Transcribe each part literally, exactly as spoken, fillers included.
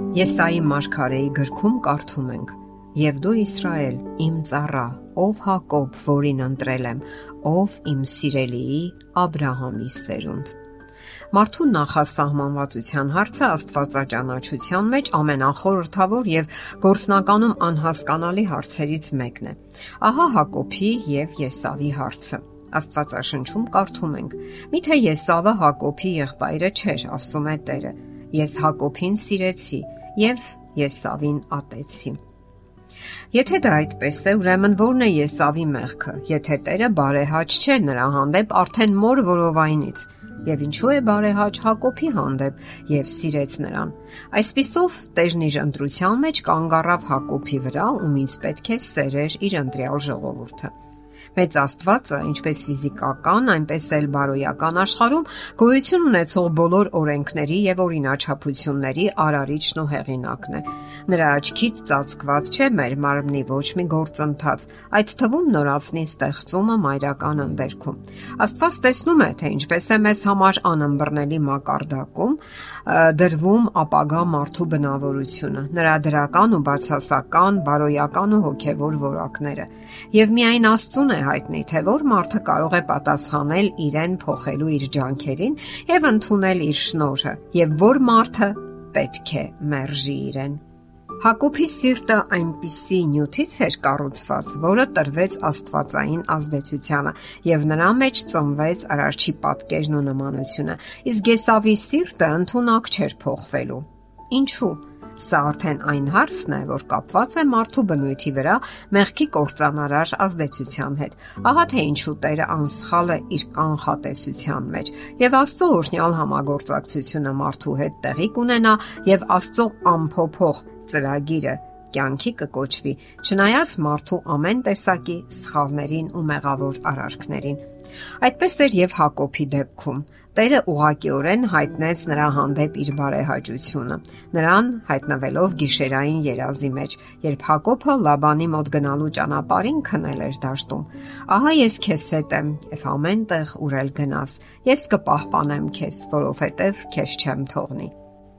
Եսայի մարգարեի գրքում կարդում ենք. «Եվ դու Իսրայել, իմ ծառա, ով Հակոբ, որին ընտրել եմ, ով իմ սիրելիի Աբրահամի սերունդ»։ Մարդու նախասահմանվածության հարցը աստվածաճանաչության մեջ ամենախորհրդավոր եւ գործնականում անհասկանալի հարցերից մեկն է։ Ահա Հակոբի եւ Եսավի հարցը։ Աստվածաշնչում կարդում ենք. «Միթե Եսավը Հակոբի եղբայրը չէր, ասում է Տերը. ես Հակոբին սիրեցի եւ Եսավին ատեցի»։ Եթե դա այդպես է, ուրեմն ո՞րն է Եսավի մեղքը, եթե Տերը բարեհաճ չէ նրա հանդեպ արդեն մոր որովայնից, եւ ինչու է բարեհաճ Հակոբի հանդեպ եւ սիրեց նրան։ Այսպիսով Տերն իր ընտրության մեջ կանգ առավ Հակոբի վրա, ումից պետք է սերեր իր ընտրյալ ժողովուրդը։ Մեծ Աստվածը, ինչպես ֆիզիկական, այնպես էլ բարոյական աշխարհում գոյություն ունեցող բոլոր օրենքների եւ օրինաչափությունների արարիչն ու հեղինակն է։ Նրա աչքից ծածկված չէ մեր մարմնի ոչ մի գործընթաց, այդ թվում նորածնի ստեղծումը մայրական ընդերքում։ Աստված տեսնում է, թե ինչպես է մեզ համար անըմբռնելի մակարդակում դրվում ապագա մարդու բնավորությունը, նրա դրական ու բացասական, բարոյական ու հոգևոր որակները։ Եվ միայն Աստծուն է հայտնի, թե որ մարդը կարող է պատասխանել իրեն փոխելու իր ջանքերին եւ ընդունել իր շնորհը, եւ որ մարդը պետք է մերժի իրեն։ Հակոբի սիրտը այնպիսի նյութից էր կառուցված, որը տրվեց աստվածային ազդեցությանը, եւ նրա մեջ ծնվեց Արարչի պատկերն ու նմանությունը, իսկ Եսավի սիրտը ընդունակ չէր փոխվելու։ Ինչու՞։ Սա արդեն այն հարցն է, որ կապված է մարդու բնույթի վրա մեղքի կործանարար ազդեցության հետ։ Ահա թե ինչու Տերը անսխալ է իր կանխատեսության մեջ, եւ Աստծո օրհնյալ համագործակցությունը մարդու հետ տեղի կունենա, եւ Աստծո անփոփոխ ծրագիրը կյանքի կկոչվի, չնայած մարդու ամեն տեսակի սխալներին ու մեղավոր արարքներին։ Այդպես էր եւ Հակոբի դեպքում։ Տերը ուղղակիորեն հայտնեց նրա հանդեպ իր բարեհաճությունը, նրան հայտնվելով գիշերային երազի մեջ, երբ Հակոբը Լաբանի մոտ գնալու ճանապարհին քնել էր դաշտում։ Ահա ես քեզ հետ եմ, եւ ամեն տեղ ուր էլ գնաս, ես կպահպանեմ քեզ, որովհետեւ քեզ չեմ թողնի։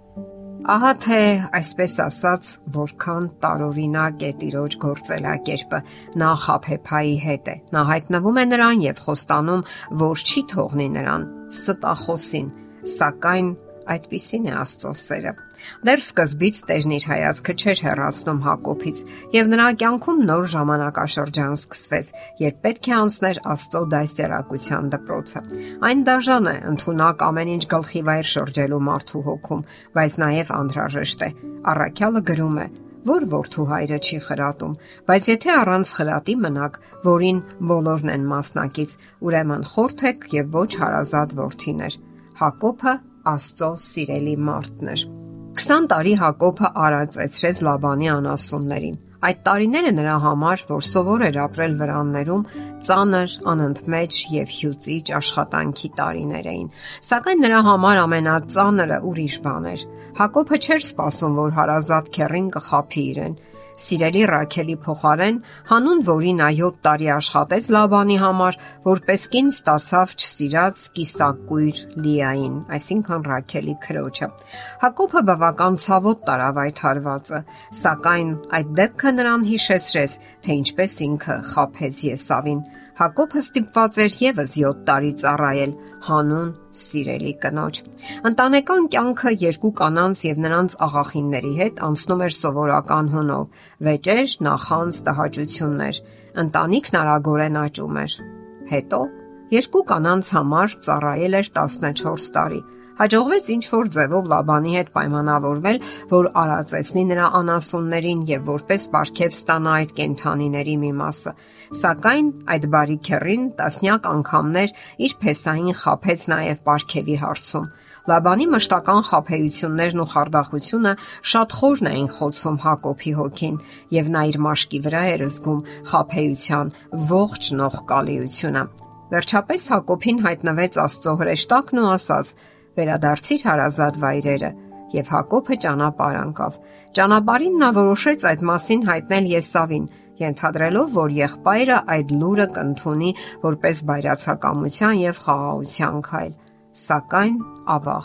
Ահա թե այսպես ասած, որքան տարօրինակ է Տիրոջ գործելակերպը, նա Խաբեբայի հետ է։ Նա հայտնվում է նրան եւ խոստանում, որ չի թողնի նրան, ստախոսին, սակայն այդպիսին է Աստծո սերը։ Դեռ սկզբից Տերն իր հայացքը չէր հեռացնում Հակոբից, եւ նրա կյանքում նոր ժամանակաշրջան սկսվեց, երբ պետք է անցներ Աստծո դաստիարակության դպրոցը։ Այն դաժան է ընդունակ ամեն ինչ գլխի վայր շրջելու մարդու հոգում, բայց նաեւ անհրաժեշտ է։ Առաքյալը գրում է, որ որդու հայրը չի խրատում, բայց եթե առանց խրատի մնաք, որին բոլորն են մասնակից, ուրեմն խորթեք եւ ոչ հարազատ որդիներ։ Հակոբը Աստծո սիրելի մարդն էր։ քսան տարի Հակոբը արածեցրեց Լաբանի անասուններին։ Այդ տարիները նրա համար, որ սովոր էր ապրել վրաններում, ծանր, անընդմեջ եւ հյուծիչ աշխատանքի տարիներ էին։ Սակայն նրա համար ամենածանրը ուրիշ բան էր։ Հակոբը չէր սպասում, որ հարազատ քեռին կխաբի իրեն։ Սիրելի Ռաքելի փոխարեն, հանուն որի նա յոթ տարի աշխատեց Լաբանի համար, որպես կին ստացավ չսիրած կիսակույր Լիային, այսինքն Ռաքելի քրոջը։ Հակոբը բավական ցավոտ տարավ այդ հարվածը, սակայն այդ դեպքը նրան հիշեցրեց, թե ինչպես ինքը խաբեց Եսավին։ Հակոբը ստիպված էր եւս յոթ տարի ծառայել հանուն սիրելի կնոջ։ Ընտանեկան կյանքը երկու կանանց եւ նրանց աղախինների հետ անցնում էր սովորական հունով, վեճեր, նախանձ, տհաճություններ։ Ընտանիքն արագորեն աճում էր։ Հետո երկու կանանց համար ծառայել էր տասնչորս տարի։ Հաջողվեց ինչ-որ ձևով Լաբանի հետ պայմանավորվել, որ արածեցնի նրա անասուններին եւ որպես պարգև ստանա այդ կենդանիների մի մասը։ Սակայն այդ բարի քեռին տասնյակ անգամներ իր փեսային խաբեց նաեւ պարգևի հարցում։ Լաբանի մշտական խաբեություններն ու խարդախությունը շատ խորն էին խոցում Հակոբի հոգին, եւ նա իր մաշկի վրա էր զգում խաբեության ողջ նողկալիությունը։ Վերջապես Հակոբին հայտնվեց Աստծո հրեշտակն ու ասաց. «Վերադարձիր հարազատ վայրերը», եւ Հակոբը ճանապարհ անկավ։ Ճանապարհին նա որոշեց այդ մասին հայտնել Եսավին, ենթադրելով, որ եղբայրը այդ լուրը կընդունի որպես բայրացակամության եւ խաղաղության քայլ։ Սակայն ավաղ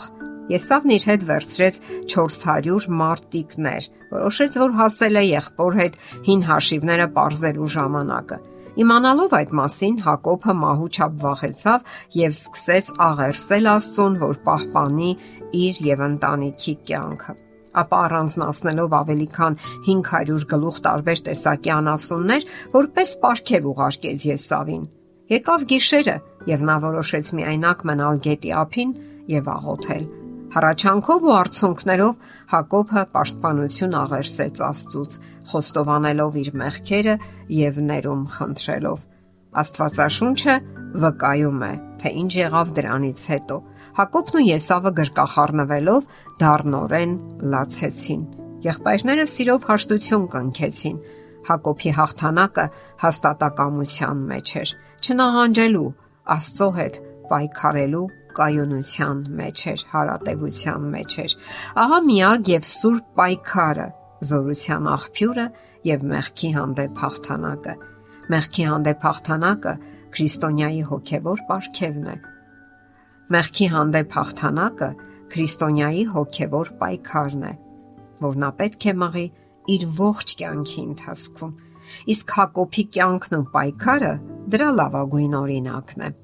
Եսավն իր հետ վերցրեց չորս հարյուր մարտիկներ, որոշեց, որ հասել է եղբոր հետ հին հաշիվները պարզելու ժամանակը։ Իմանալով այդ մասին, Հակոբը մահու չափ վախեցավ եւ սկսեց աղերսել Աստծուն, որ պահպանի իր եւ ընտանիքի կյանքը։ Ապա առանձնացնելով ավելի քան հինգ հարյուր գլուխ տարբեր տեսակի անասուններ, որպես պարգև ուղարկեց Եսավին։ Եկավ գիշերը, եւ նա որոշեց միայնակ մնալ գետի ափին եւ աղոթել։ Հառաչանքով ու արցունքներով Հակոբը պաշտպանություն աղերսեց Աստծուց, խոստովանելով իր մեղքերը եւ ներում խնդրելով։ Աստվածաշունչը վկայում է, թե ինչ եղավ դրանից հետո։ Հակոբն ու Եսավը գրկախառնվելով դառնորեն լացեցին։ Եղբայրները սիրով հաշտություն կնքեցին։ Հակոբի հաղթանակը հաստատակամության մեջ էր, չնահանջելու, Աստծո հետ պայքարելու կայունության մեջ էր, հարատևության մեջ էր։ Ահա միակ եւ սուրբ պայքարը, զորության աղբյուրը եւ մեղքի հանդեպ հաղթանակը։ Մեղքի հանդեպ հաղթանակը քրիստոնյայի հոգեվոր պարգևն է։ Մեղքի հանդեպ հաղթանակը քրիստոնյայի հոգեվոր պայքարն է, որ նա պետք է մղի իր ողջ կյանքի ընթացքում։ Իսկ Հակոբի կյանքն ու պայքարը դրա լավագույն օրինակն է։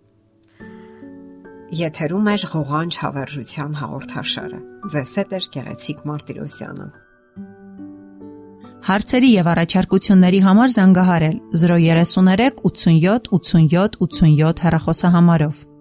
Եթերում է ղողանջ հավերժության հաղորդաշարը։ Ձեզ հետ է Գեղեցիկ Մարտիրոսյանը։ Հարցերի եւ առաջարկությունների համար զանգահարել զրո երեք երեք ութսունյոթ ութսունյոթ ութսունյոթ հեռախոսահամարով։